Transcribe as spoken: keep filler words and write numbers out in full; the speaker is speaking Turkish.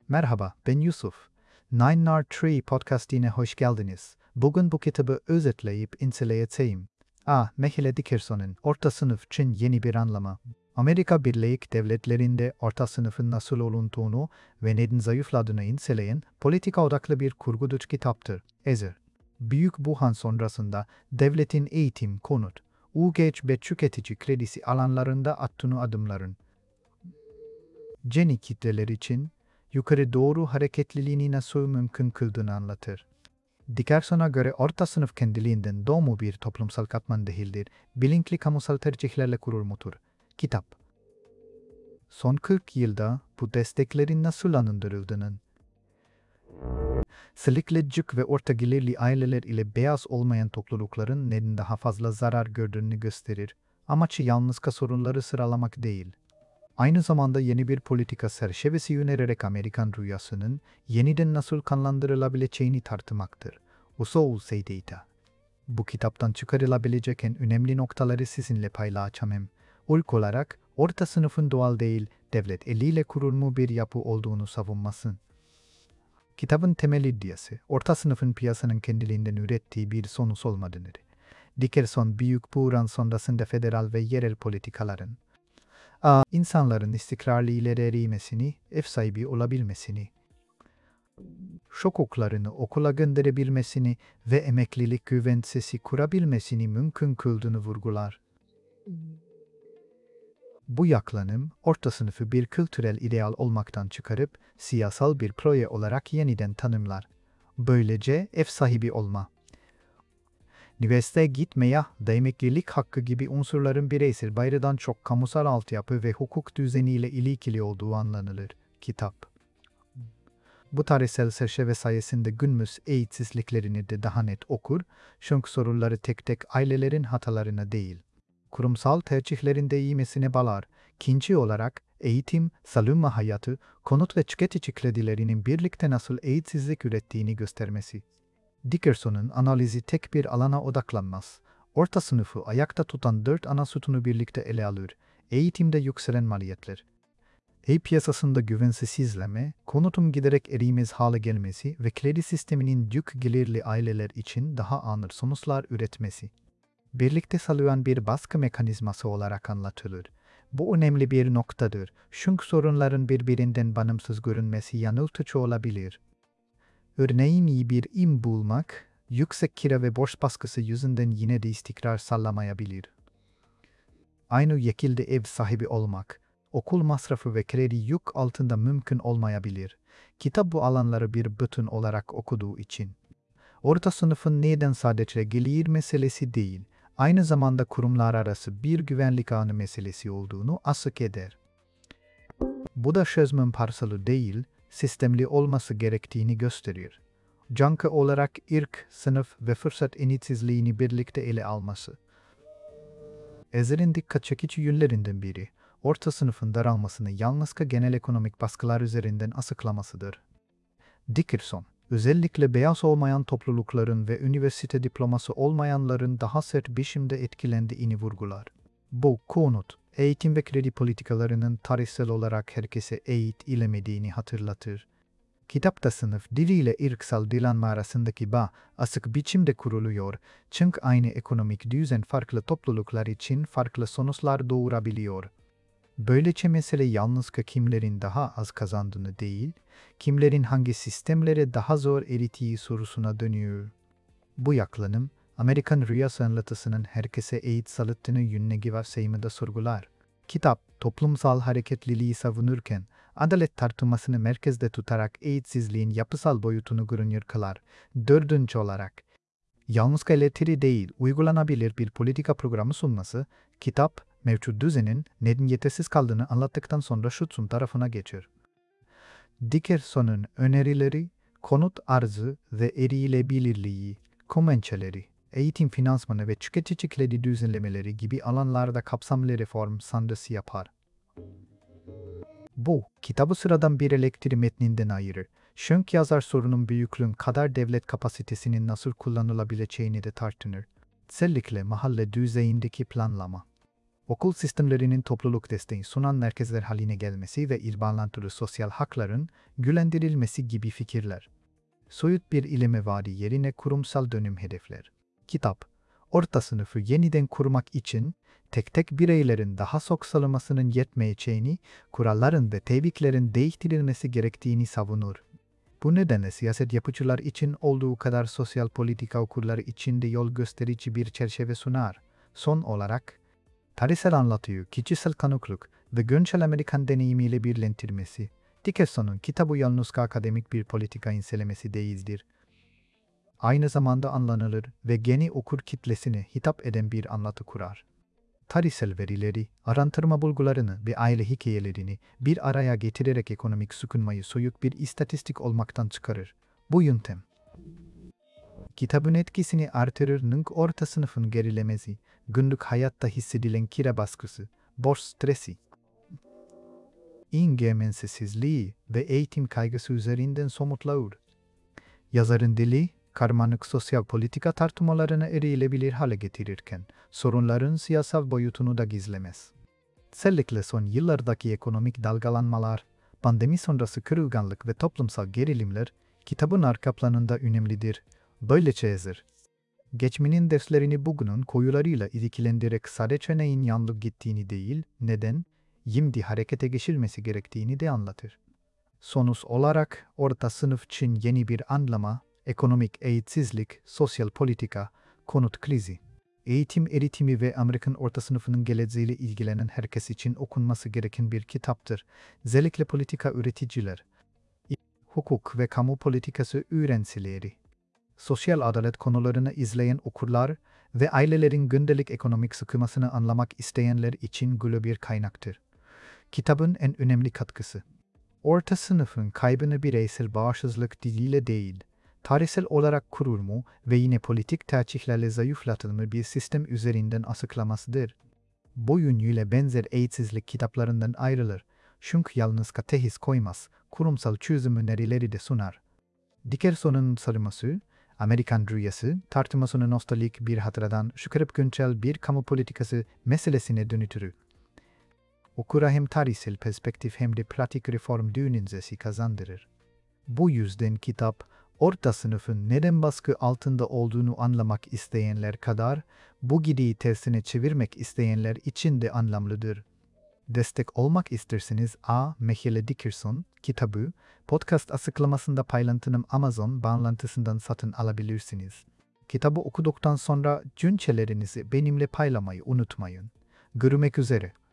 Merhaba, ben Yusuf. Nine Nar Tree podcastine hoş geldiniz. Bugün bu kitabı özetleyip inceleyeceğim. A. Michael Dickerson'un Orta Sınıf için Yeni Bir Anlamı. Amerika Birleşik Devletleri'nde orta sınıfın nasıl olunduğunu ve neden zayıfladığını inceleyen politika odaklı bir kurgudur kitaptır. Ezer. Büyük buhran sonrasında devletin eğitim, konut, ücret ve tüketici kredisi alanlarında attığı adımların Geni kitleler için yukarı doğru hareketliliğini nasıl mümkün kıldığını anlatır. Dickerson'a göre orta sınıf kendiliğinden doğmu bir toplumsal katman değildir, bilinçli kamusal tercihlerle kurulmuştur. Kitap. Son kırk yılda bu desteklerin nasıl anındırıldığının, özellikle cük ve orta gelirli aileler ile beyaz olmayan toplulukların neden daha fazla zarar gördüğünü gösterir. Amacı yalnızca sorunları sıralamak değil. Aynı zamanda yeni bir politika çerçevesi önererek Amerikan rüyasının yeniden nasıl kanlandırılabileceğini tartmaktır. Usul Seydeyta. Bu kitaptan çıkarılabilecek en önemli noktaları sizinle paylaşacağım. İlk olarak orta sınıfın doğal değil, devlet eliyle kurulmuş bir yapı olduğunu savunmasın. Kitabın temel iddiası, orta sınıfın piyasanın kendiliğinden ürettiği bir sonuç olmadığıdır. Dickerson büyük buhran sonrasında federal ve yerel politikaların A. İnsanların istikrarlı ilerlemesini, ev sahibi olabilmesini, çocuklarını okula gönderebilmesini ve emeklilik güvencesi kurabilmesini mümkün kıldığını vurgular. Bu yaklanım, orta sınıfı bir kültürel ideal olmaktan çıkarıp siyasal bir proje olarak yeniden tanımlar. Böylece ev sahibi olma, üniversiteye gitmeye da emeklilik hakkı gibi unsurların bireysel bayradan çok kamusal altyapı ve hukuk düzeniyle ilgili olduğu anlanılır. Kitap. Bu tarihsel çerçeve sayesinde günümüz eğitsizliklerini de daha net okur, çünkü soruları tek tek ailelerin hatalarına değil, kurumsal tercihlerin değişmesine bağlar. İkinci olarak eğitim, savunma hayatı, konut ve tüketici kredilerinin birlikte nasıl eğitsizlik ürettiğini göstermesi. Dickerson'un analizi tek bir alana odaklanmaz. Orta sınıfı ayakta tutan dört ana sütunu birlikte ele alır. Eğitimde yükselen maliyetler, ev piyasasında güvensizleşme, konutun giderek erimez hale gelmesi ve kredi sisteminin düşük gelirli aileler için daha ağır sonuçlar üretmesi, birlikte sağlayan bir baskı mekanizması olarak anlatılır. Bu önemli bir noktadır, çünkü sorunların birbirinden bağımsız görünmesi yanıltıcı olabilir. Örneğin iyi bir im bulmak, yüksek kira ve borç baskısı yüzünden yine de istikrar sağlamayabilir. Aynı şekilde ev sahibi olmak, okul masrafı ve kredi yük altında mümkün olmayabilir. Kitap bu alanları bir bütün olarak okuduğu için, orta sınıfın neden sadece gelir meselesi değil, aynı zamanda kurumlar arası bir güvenlik ağı meselesi olduğunu açık eder. Bu da çözümün parçalı değil, sistemli olması gerektiğini gösterir. Canlı olarak ırk, sınıf ve fırsat eşitsizliğini birlikte ele alması. Ezer'in dikkat çekici yönlerinden biri, orta sınıfın daralmasını yalnızca genel ekonomik baskılar üzerinden açıklamasıdır. Dickerson, özellikle beyaz olmayan toplulukların ve üniversite diploması olmayanların daha sert biçimde etkilendiğini vurgular. Bu, konut, eğitim ve kredi politikalarının tarihsel olarak herkese eğitilemediğini hatırlatır. Kitapta sınıf diliyle ırksal dilanma arasındaki bağ açık biçimde kuruluyor, çünkü aynı ekonomik düzen farklı topluluklar için farklı sonuçlar doğurabiliyor. Böylece mesele yalnızca kimlerin daha az kazandığını değil, kimlerin hangi sistemlere daha zor erittiği sorusuna dönüyor. Bu yaklanım, Amerikan rüyası anlatısının herkese eğit sağladığını yönüne varsayımı da sorgular. Kitap, toplumsal hareketliliği savunurken, adalet tartışmasını merkezde tutarak eğitsizliğin yapısal boyutunu görünür kılar. Dördüncü olarak, yalnızca eleştiri değil, uygulanabilir bir politika programı sunması, kitap, mevcut düzenin neden yetersiz kaldığını anlattıktan sonra şutsun tarafına geçer. Dickerson'un önerileri, konut arzı ve erilebilirliği, komençeleri, eğitim finansmanı ve tüketici kredi düzenlemeleri gibi alanlarda kapsamlı reform sandası yapar. Bu, kitabı sıradan bir eleştiri metninden ayırır. Çünkü yazar sorunun büyüklüğün kadar devlet kapasitesinin nasıl kullanılabileceğini de tartışır. Özellikle mahalle düzeyindeki planlama. okul sistemlerinin topluluk desteği sunan merkezler haline gelmesi ve bağlantılı sosyal hakların güçlendirilmesi gibi fikirler. Soyut bir ilme vadi yerine kurumsal dönüm hedefler. Kitap, orta sınıfı yeniden kurmak için tek tek bireylerin daha soksalmasının yetmeyeceğini, kuralların ve tebriklerin değiştirilmesi gerektiğini savunur. Bu nedenle siyaset yapıcılar için olduğu kadar sosyal politika okurları için de yol gösterici bir çerçeve sunar. Son olarak, tarihsel anlatıyı kişisel tanıklık ve güncel Amerikan deneyimiyle birleştirmesi, Dickerson'un kitabı yalnız akademik bir politika incelemesi değildir. Aynı zamanda anlanılır ve geni okur kitlesine hitap eden bir anlatı kurar. Tarihsel verileri, araştırma bulgularını ve aile hikayelerini bir araya getirerek ekonomik sıkınmayı soyut bir istatistik olmaktan çıkarır. Bu yöntem, kitabın etkisini artırır. Nınk orta sınıfın gerilemesi, günlük hayatta hissedilen kira baskısı, borç stresi, ingemensizliği ve eğitim kaygısı üzerinden somutlanır. Yazarın dili, karmaşık sosyal politika tartışmalarına erilebilir hale getirirken, sorunların siyasal boyutunu da gizlemez. Özellikle son yıllardaki ekonomik dalgalanmalar, pandemi sonrası kırılganlık ve toplumsal gerilimler, kitabın arka planında önemlidir. Böylece yazar, geçmişin derslerini bugünün koyularıyla ilgilendirerek sadece neyin yanlış gittiğini değil, neden, şimdi harekete geçilmesi gerektiğini de anlatır. Sonuç olarak orta sınıf için yeni bir anlama, ekonomik eğitsizlik, sosyal politika, konut krizi, eğitim eritimi ve Amerikan orta sınıfının geleceğiyle ilgilenen herkes için okunması gereken bir kitaptır. Özellikle politika üreticiler, hukuk ve kamu politikası öğrencileri, sosyal adalet konularını izleyen okurlar ve ailelerin gündelik ekonomik sıkıntısını anlamak isteyenler için güçlü bir kaynaktır. Kitabın en önemli katkısı, orta sınıfın kaybını bireysel bağışsızlık diliyle değil, tarihsel olarak kurulmu ve yine politik tercihlerle zayıflatılmış bir sistem üzerinden açıklamasıdır. Bu yönüyle benzer eğitsizlik kitaplarından ayrılır. Çünkü yalnız teşhis koymaz, kurumsal çözüm önerileri de sunar. Dickerson'un sarılması, Amerikan rüyası, tartışmasını nostaljik bir hatıradan çıkarıp güncel bir kamu politikası meselesine dönütürür. Okura hem tarihsel perspektif hem de pratik reform düşüncesi kazandırır. Bu yüzden kitap, orta sınıfın neden baskı altında olduğunu anlamak isteyenler kadar, bu gidiği tersine çevirmek isteyenler için de anlamlıdır. Destek olmak isterseniz A. Michael Dickerson kitabı, podcast açıklamasında paylaştığım Amazon bağlantısından satın alabilirsiniz. Kitabı okuduktan sonra düşüncelerinizi benimle paylaşmayı unutmayın. Görüşmek üzere.